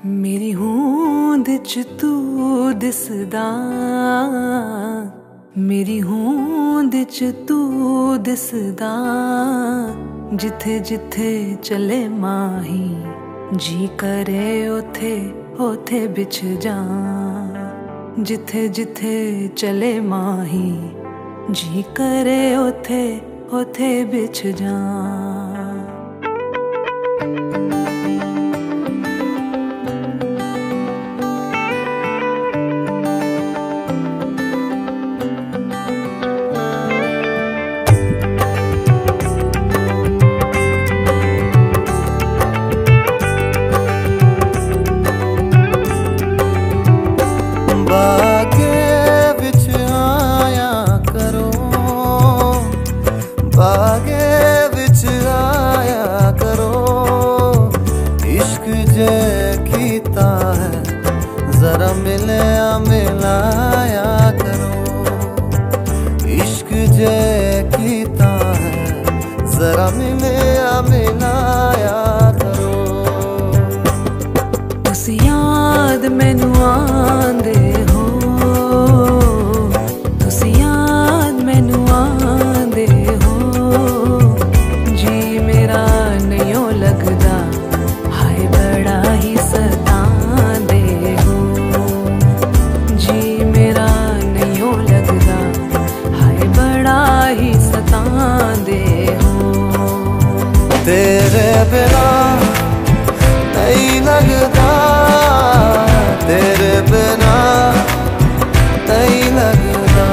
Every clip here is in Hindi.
मेरी होंद च तू दिसदा, मेरी होंद च तू दिसदा। जिथे जिथे चले माही, जी करे ओथे ओथे बिछ जा। जिथे जिथे चले माही, जी करे ओथे ओथे बिछ जा। बागे विच आया करो, इश्क जे कीता है जरा मिलया मिलाया करो। इश्क जे कीता है जरा मिलया मिलाया करो। उस याद मैनू आंदे हो, तुस याद मैनू आंदे हो। जी मेरा नहीं लगदा, हाय बड़ा ही सतांदे हो। जी मेरा नहीं लगदा, हाय बड़ा ही सतांदे हो। तेरे बिना नहीं लगदा, तेरे बिना नहीं लगदा,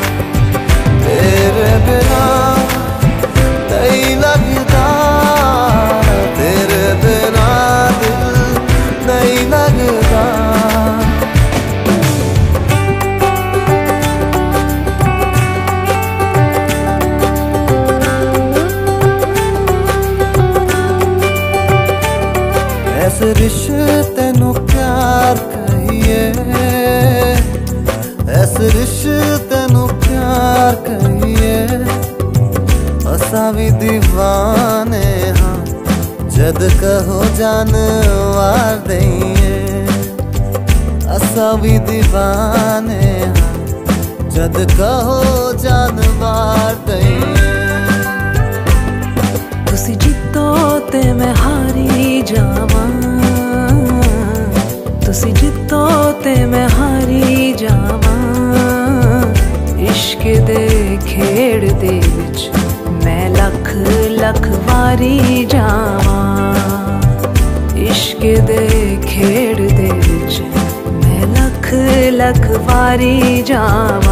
तेरे बिना नहीं लगदा, तेरे बिना दिल नहीं लगदा। ऐसे रिश्ते नू प्यार कहिए, ऐसे रिश्ते नू प्यार कहिए। असा भी दीवाने हाँ, जद कहो जानवार दईए। असा भी दीवाने हाँ, जद कहो जानवार दईए। तुसी जितो ते मैं हारी जावां, तुसी जितो ते मैं हारी जावां। इश्क दे खेड़ दे विच मैं लख लख वारी जावां। इश्क दे खेड़ दे विच मैं लख लख वारी जावां।